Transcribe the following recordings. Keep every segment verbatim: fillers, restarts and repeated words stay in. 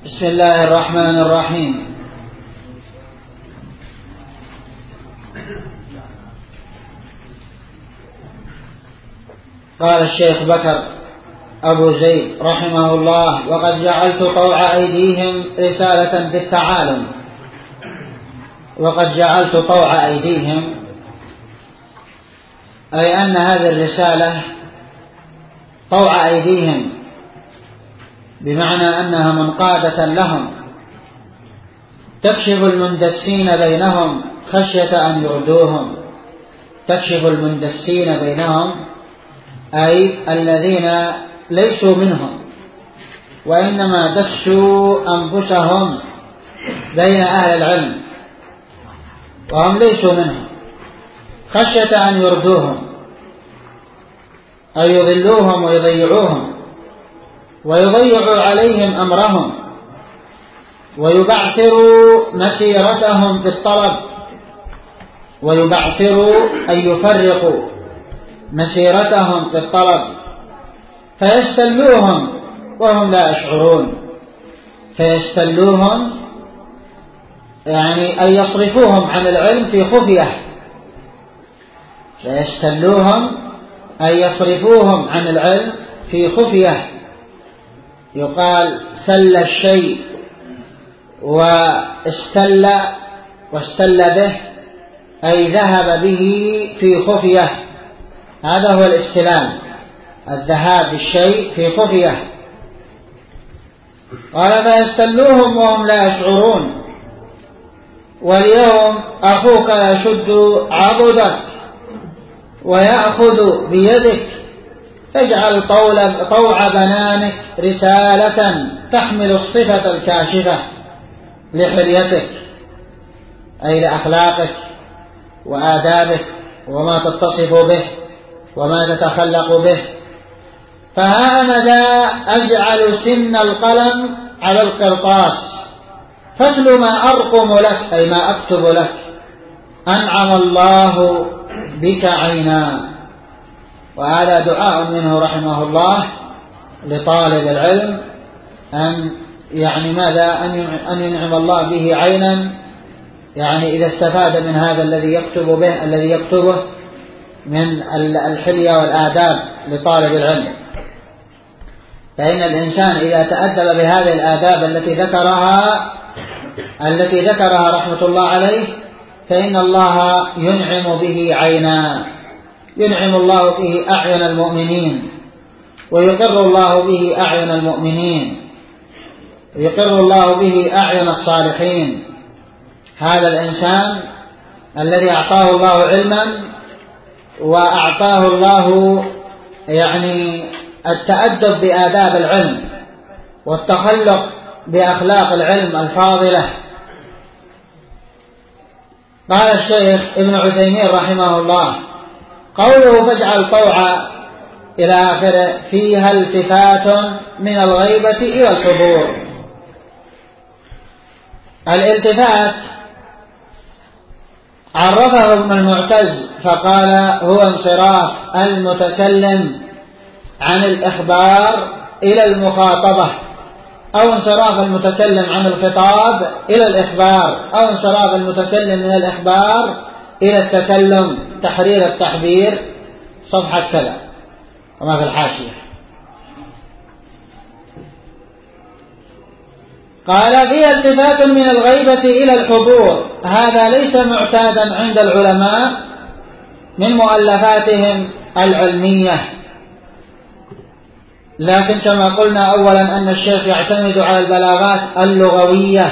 بسم الله الرحمن الرحيم. قال الشيخ بكر أبو زيد رحمه الله: وقد جعلت طوع أيديهم رسالة في التعالم. وقد جعلت طوع أيديهم أي أن هذه الرسالة طوع أيديهم، بمعنى أنها منقادة لهم تكشف المندسين بينهم خشية أن يردوهم. تكشف المندسين بينهم أي الذين ليسوا منهم وإنما دسوا أنفسهم بين أهل العلم وهم ليسوا منهم خشية أن يردوهم أي يضلوهم ويضيعوهم ويضيعوا عليهم أمرهم ويبعثروا مسيرتهم في الطلب ويبعثروا أن يفرقوا مسيرتهم في الطلب فيستلوهم وهم لا يشعرون. فيستلوهم يعني أن يصرفوهم عن العلم في خفية. فيستلوهم أن يصرفوهم عن العلم في خفية. يقال سل الشيء واستل واستل به أي ذهب به في خفية. هذا هو الاستلام، الذهاب بالشيء في خفية. قال فيستلوهم وهم لا يشعرون. واليوم أخوك يشد عضدك ويأخذ بيدك تجعل طوع بنانك رسالة تحمل الصفة الكاشفة لحليتك أي لأخلاقك وآدابك وما تتصف به وما تتخلق به. فها أنا ذا أجعل سن القلم على القرطاس فاتل ما أرقم لك أي ما أكتب لك. أنعم الله بك عينا. وهذا دعاء منه رحمه الله لطالب العلم أن يعني ماذا أن ينعم الله به عينا، يعني إذا استفاد من هذا الذي يكتب به الذي يكتبه من الحلية والآداب لطالب العلم. فإن الإنسان إذا تأدب بهذه الآداب التي ذكرها التي ذكرها رحمة الله عليه فإن الله ينعم به عينا، ينعم الله به أعين المؤمنين ويقر الله به أعين المؤمنين ويقر الله به أعين الصالحين. هذا الإنسان الذي أعطاه الله علما وأعطاه الله يعني التأدب بآداب العلم والتخلق بأخلاق العلم الفاضلة. قال الشيخ ابن عثيمين رحمه الله: قوله فاجعل طوعا إلى آخره فيها التفات من الغيبة إلى الحضور. الالتفات عرفه ابن المعتز فقال هو انصراف المتكلم عن الإخبار إلى المخاطبة، أو انصراف المتكلم عن الخطاب إلى الإخبار، أو انصراف المتكلم من الإخبار إلى التكلم. تحرير التحبير صفحة كذا وما في الحاشية. قال فيها التفات من الغيبة إلى الحضور. هذا ليس معتادا عند العلماء من مؤلفاتهم العلمية، لكن كما قلنا أولا أن الشيخ يعتمد على البلاغات اللغوية.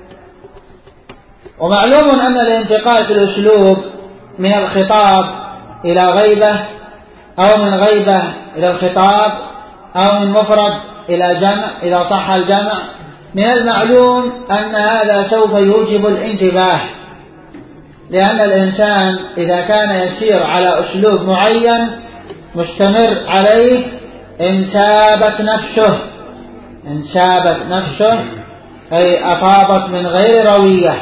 ومعلوم أن الانتقال في الأسلوب من الخطاب إلى غيبة أو من غيبة إلى الخطاب أو من مفرد إلى جمع إذا صح الجمع، من المعلوم أن هذا سوف يوجب الانتباه، لأن الإنسان إذا كان يسير على أسلوب معين مستمر عليه انسابت نفسه انسابت نفسه أي أفاضت من غير روية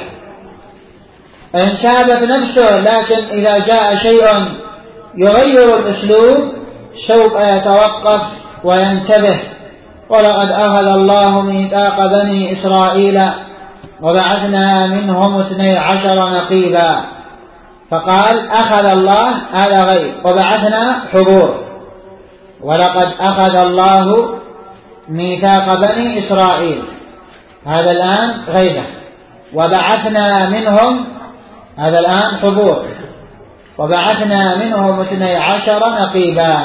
انسابت نفسه. لكن إذا جاء شيء يغير الأسلوب سوف يتوقف وينتبه ولقد أخذ الله ميثاق بني إسرائيل وبعثنا منهم اثني عشر نقيبا. فقال أخذ الله هذا غيب، وبعثنا حضور. ولقد أخذ الله ميثاق بني إسرائيل هذا الآن غيبة، وبعثنا منهم هذا الآن حضور، وبعثنا منهم اثني عشر نقيبا.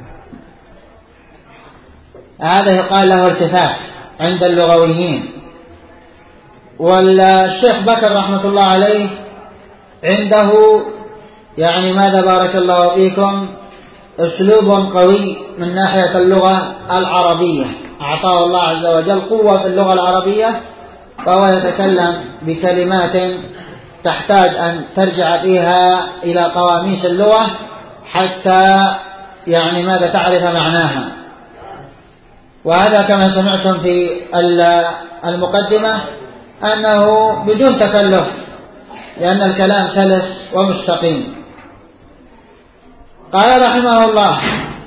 هذا يقال له التفات عند اللغويين. والشيخ بكر رحمة الله عليه عنده يعني ماذا بارك الله فيكم أسلوب قوي من ناحية اللغة العربية، أعطاه الله عز وجل قوة في اللغة العربية، فهو يتكلم بكلمات تحتاج أن ترجع فيها إلى قواميس اللغة حتى يعني ماذا تعرف معناها. وهذا كما سمعتم في المقدمة أنه بدون تكلف، لأن الكلام سلس ومستقيم. قال رحمه الله: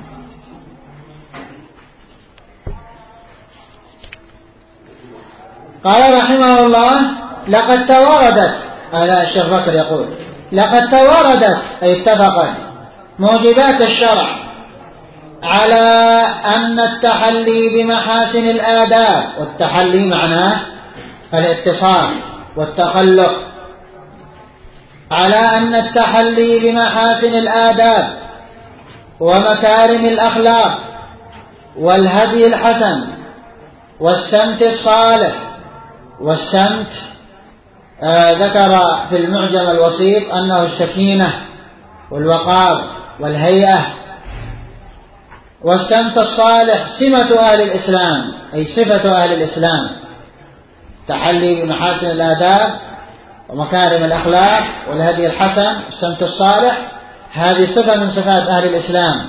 قال رحمه الله لقد تواردت، هذا الشيخ بكر يقول لقد تواردت أي اتفقت موجبات الشرع على أن التحلي بمحاسن الآداب، والتحلي معناه الاتصال والتخلق، على أن التحلي بمحاسن الآداب ومكارم الأخلاق والهدي الحسن والسمت الصالح. والسمت آه ذكر في المعجم الوسيط أنه السكينة والوقار والهيئة. والسمت الصالح سمة أهل الإسلام، أي صفة أهل الإسلام، تحلي بمحاسن الآداب ومكارم الأخلاق والهدي الحسن والسمت الصالح، هذه صفة من صفات أهل الإسلام.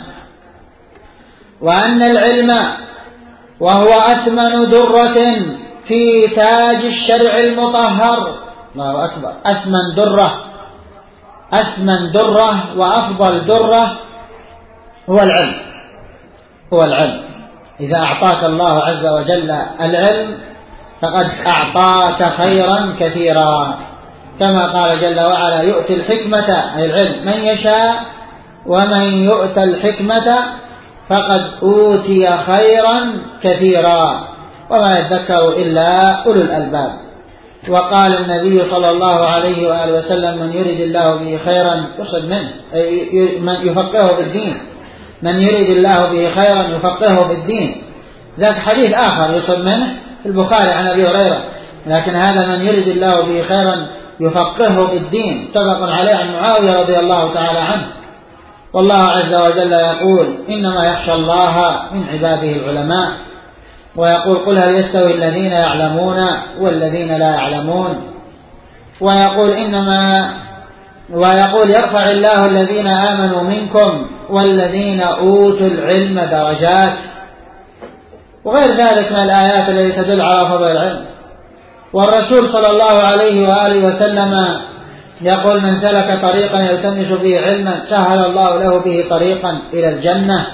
وأن العلم وهو أثمن درة في تاج الشرع المطهر، الله أكبر، أثمن درة، أثمن درة وأفضل درة هو العلم، هو العلم. إذا أعطاك الله عز وجل العلم فقد أعطاك خيرا كثيرا، كما قال جل وعلا: يؤتي الحكمة أي العلم من يشاء، ومن يؤتى الحكمة فقد أوتي خيرا كثيرا، وما يذكر إلا أولو الألباب. وقال النبي صلى الله عليه وآله وسلم: من يرد الله به خيرا يصب منه، من يفقهه بالدين، من يريد الله به خيرا يفقهه بالدين. ذاك حديث آخر يصب منه في البخاري عن أبي هريرة، لكن هذا من يريد الله به خيرا يفقهه بالدين متفق عليه عن معاوية رضي الله تعالى عنه. والله عز وجل يقول: إنما يخشى الله من عباده العلماء. ويقول: قل هل يستوي الذين يعلمون والذين لا يعلمون. ويقول: إنما ويقول: يرفع الله الذين آمنوا منكم والذين أوتوا العلم درجات، وغير ذلك من الآيات التي تدل على فضل العلم. والرسول صلى الله عليه وآله وسلم يقول: من سلك طريقا يلتمس به علما سهل الله له به طريقا إلى الجنة.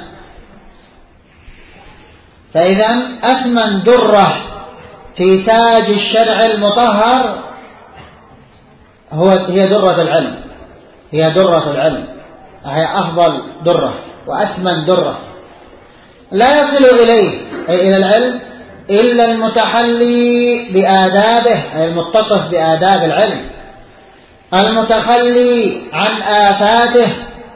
فإذا أثمن درة في تاج الشرع المطهر هو هي درة العلم، هي درة العلم، هي أفضل درة وأثمن درة. لا يصل إليه أي إلى العلم إلا المتحلي بآدابه، أي المتصف بآداب العلم، المتخلي عن آفاته.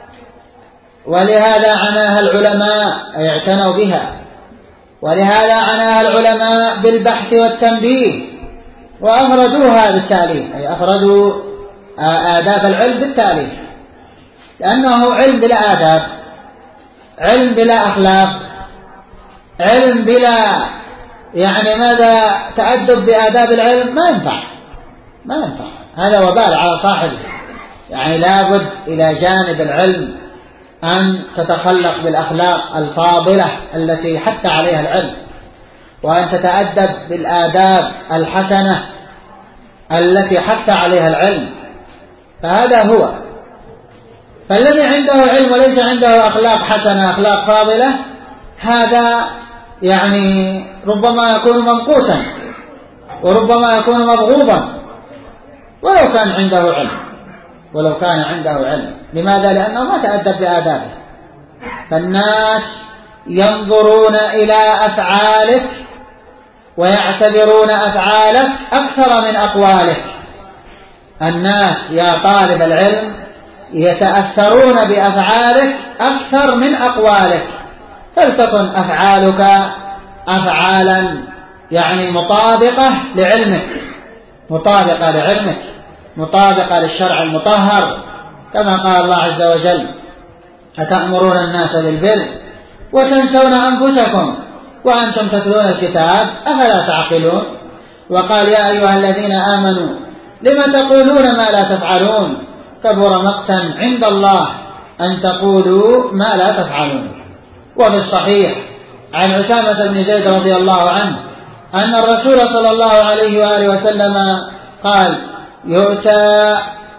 ولهذا عناها العلماء أي اعتنوا بها، ولهذا عناها العلماء بالبحث والتنبيه، وأفردوها بالتاليف، أي أفردوا آداب العلم بالتاليف، لأنه علم بلا آداب، علم بلا أخلاق، علم بلا يعني ماذا تأدب بآداب العلم ما ينفع، ما ينفع، هذا وبال على صاحبه. يعني لابد إلى جانب العلم أن تتخلق بالأخلاق الفاضلة التي حث عليها العلم، وأن تتأدب بالآداب الحسنة التي حث عليها العلم. فهذا هو. فالذي عنده علم وليس عنده أخلاق حسنة أخلاق فاضلة هذا يعني ربما يكون ممقوتا وربما يكون مبغوضا ولو كان عنده علم ولو كان عنده علم لماذا؟ لأنه ما تأدب بآدابه. فالناس ينظرون إلى أفعالك ويعتبرون أفعالك أكثر من أقوالك. الناس يا طالب العلم يتأثرون بأفعالك أكثر من أقوالك، فلتكن أفعالك أفعالا يعني مطابقة لعلمك مطابقة لعلمك مطابقة للشرع المطهر، كما قال الله عز وجل: أتأمرون الناس بالبر وتنسون أنفسكم وأنتم تتلون الكتاب أفلا تعقلون. وقال: يا أيها الذين آمنوا لم تقولون ما لا تفعلون كبر مقتا عند الله أن تقولوا ما لا تفعلون. وفي الصحيح عن أسامة بن زيد رضي الله عنه أن الرسول صلى الله عليه وآله وسلم قال: يؤتى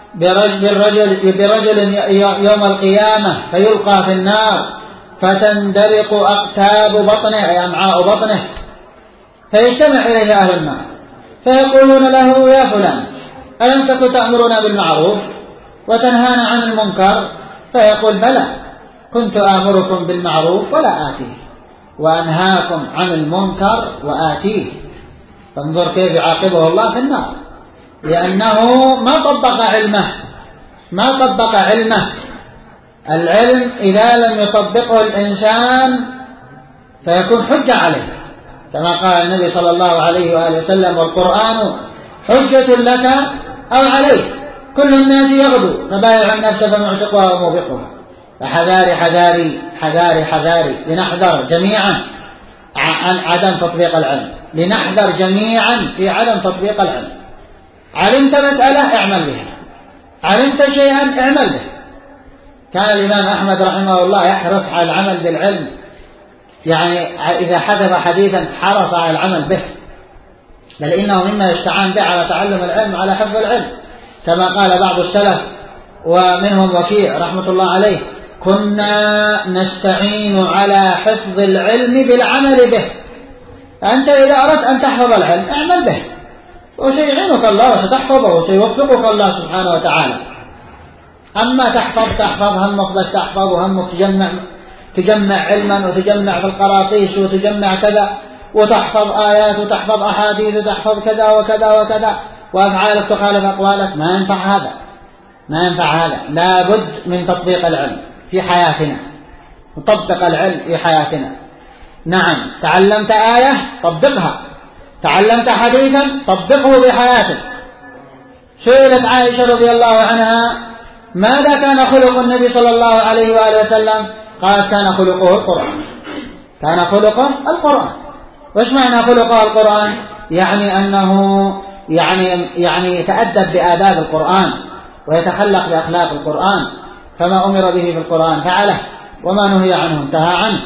برجل, برجل يوم القيامة فيلقى في النار فتندلق أقتاب بطنه أي أمعاء بطنه، فيجتمع إليه أهل النار فيقولون له: يا فلان ألم تكن تأمرنا بالمعروف وتنهانا عن المنكر؟ فيقول: بلى، كنت آمركم بالمعروف ولا آتيه وأنهاكم عن المنكر وآتيه. فانظر كيف يعاقبه الله في النار، لأنه ما طبق علمه ما طبق علمه العلم إذا لم يطبقه الإنسان فيكون حجة عليه، كما قال النبي صلى الله عليه وآله وسلم: والقرآن حجة لك أو عليك، كل الناس يغدو فبايع النفس فمعتقها وموبقها. فحذاري حذاري حذاري حذاري لنحذر جميعا عن عدم تطبيق العلم، لنحذر جميعا في عدم تطبيق العلم. علمت مسألة اعمل بها، علمت شيئا اعمل به. كان الإمام أحمد رحمه الله يحرص على العمل بالعلم، يعني إذا حدث حديثا حرص على العمل به، بل إنه مما يستعان به على تعلم العلم على حفظ العلم، كما قال بعض السلف ومنهم وكيع رحمة الله عليه: كنا نستعين على حفظ العلم بالعمل به. أنت إذا أردت أن تحفظ العلم اعمل به وسيعينك الله وستحفظه وسيوفقك الله سبحانه وتعالى. أما تحفظ تحفظ همك بس تحفظ وهمك تجمع تجمع علما وتجمع في القراطيس وتجمع كذا وتحفظ آيات وتحفظ أحاديث وتحفظ كذا وكذا وكذا وأفعالك تخالف أقوالك، ما ينفع هذا ما ينفع هذا لا بد من تطبيق العلم في حياتنا، نطبق العلم في حياتنا. نعم، تعلمت آية طبقها، تعلمت حديثا طبقه بحياتك. سئلت عائشة رضي الله عنها: ماذا كان خلق النبي صلى الله عليه وآله وسلم؟ قالت: كان خلقه القرآن كان خلقه القرآن. وإيش معنى خلقه القرآن؟ يعني أنه يعني يعني يتأدب بآداب القرآن ويتخلق بأخلاق القرآن، فما أمر به في القرآن فعله وما نهي عنه انتهى عنه.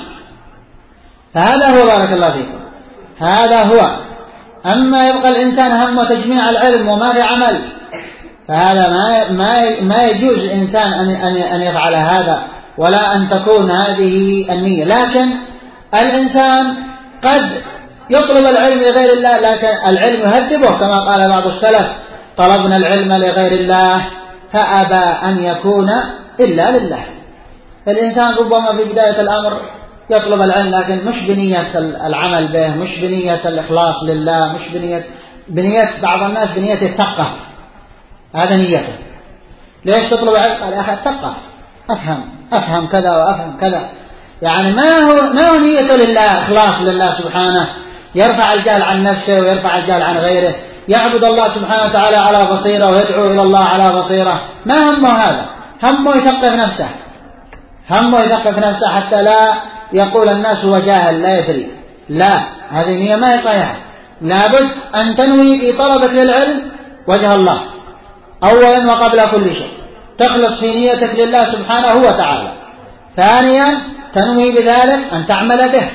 فهذا هو، بارك الله فيكم، هذا هو. أما يبقى الإنسان هم تجميع العلم وما في عمل، فهذا ما ما ما يجوز الإنسان أن أن أن يفعل هذا، ولا أن تكون هذه النية. لكن الإنسان قد يطلب العلم لغير الله، لكن العلم يهذبه، كما قال بعض السلف: طلبنا العلم لغير الله فأبى أن يكون إلا لله. الإنسان ربما في بداية الأمر يطلب العلم لكن مش بنية العمل به، مش بنية الإخلاص لله، مش بنية بنية بعض الناس بنية الثقة، هذا نيته. ليش تطلب علم؟ قال: أخي أتثقف، أفهم أفهم كذا وأفهم كذا، يعني ما هو ما هو نيته لله، إخلاص لله سبحانه، يرفع الجهل عن نفسه ويرفع الجهل عن غيره، يعبد الله سبحانه وتعالى على بصيرة ويدعو إلى الله على بصيرة. ما همه هذا، همه يثقف نفسه، همه يثقف نفسه حتى لا يقول الناس هو جاهل لا يدري. لا، هذه نية ما هي صحيحة. لابد أن تنوي في طلبك للعلم وجه الله أولا وقبل كل شيء، تخلص في نيتك لله سبحانه وتعالى. ثانيا تنوي بذلك أن تعمل به.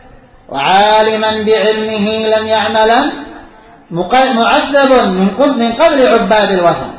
وعالما بعلمه لم يعملا معذب من قبل عباد الوثن.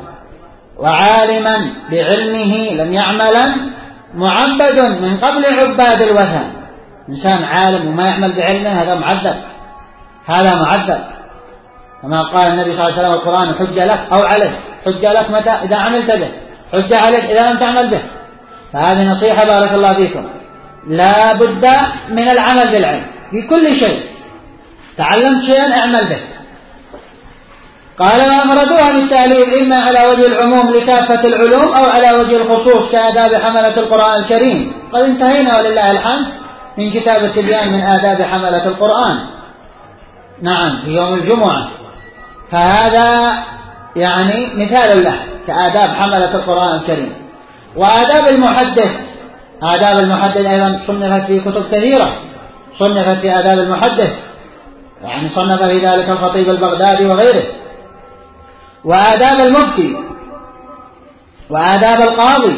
وعالما بعلمه لم يعملا معبد من قبل عباد الوثن. إنسان عالم وما يعمل بعلمه هذا معذب، هذا معذب. كما قال النبي صلى الله عليه وسلم: القرآن حجة لك أو عليك. حجة لك متى؟ إذا عملت به، حجة عليك إذا لم تعمل به. فهذه نصيحة بارك الله فيكم، لا بد من العمل بالعلم في كل شيء. تعلمت شيئا اعمل به. قال: وأمردوها بالتعليل إما على وجه العموم لكافة العلوم أو على وجه الخصوص كآداب حملة القرآن الكريم. قد انتهينا ولله الحمد من كتاب التبيان من آداب حملة القرآن، نعم، في يوم الجمعة. فهذا يعني مثال له كآداب حملة القرآن الكريم. وآداب المحدث، آداب المحدث أيضا صنفت في كتب كثيرة، صنفت في آداب المحدث، يعني صنف في ذلك الخطيب البغدادي وغيره. وآداب المفتي، وآداب القاضي،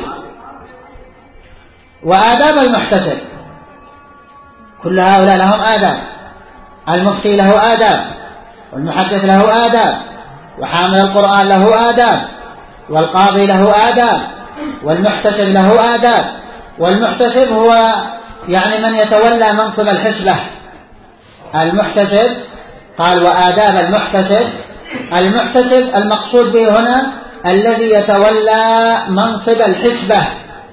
وآداب المحتسب، كل هؤلاء لهم آداب. المفتي له آداب، والمحدث له آداب، وحامل القرآن له آداب، والقاضي له آداب، والمحتسب له آداب. والمحتسب هو يعني من يتولى منصب الحسبة. المحتسب قال: وآداب المحتسب. المحتسب المقصود به هنا الذي يتولى منصب الحسبة.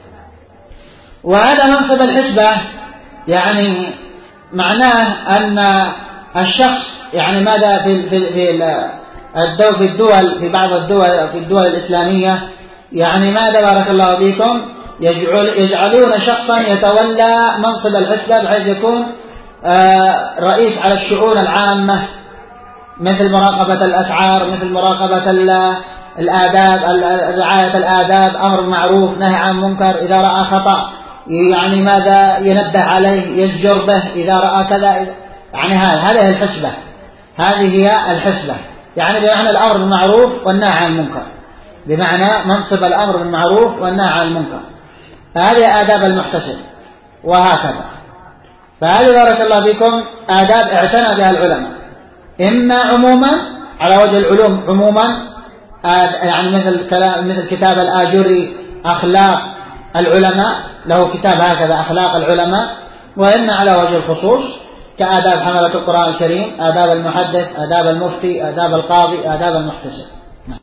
وهذا منصب الحسبة يعني معناه أن الشخص يعني ماذا في في في الدول في الدول في بعض الدول في الدول الإسلامية يعني ماذا بارك الله فيكم يجعل يجعلون شخصا يتولى منصب الحسبة بحيث يكون رئيس على الشؤون العامة، مثل مراقبة الأسعار، مثل مراقبة الآداب، رعاية الآداب، أمر بالمعروف، نهي عن المنكر، إذا رأى خطأ يعني ماذا ينبه عليه، يزجر به إذا رأى كذا. يعني هذه الحسبة، هذه هي الحسبة، يعني بمعنى الأمر بالمعروف والنهي عن المنكر، بمعنى منصب الأمر بالمعروف والنهي عن المنكر. فهذه آداب المحتسب. وهكذا فهذه بارك الله فيكم آداب اعتنى بها العلماء، إما عموما على وجه العلوم عموما، يعني مثل كلام مثل كتاب الآجري أخلاق العلماء، له كتاب هكذا أخلاق العلماء. وإما على وجه الخصوص كآداب حملة القرآن الكريم، آداب المحدث، آداب المفتي، آداب القاضي، آداب المحتسب.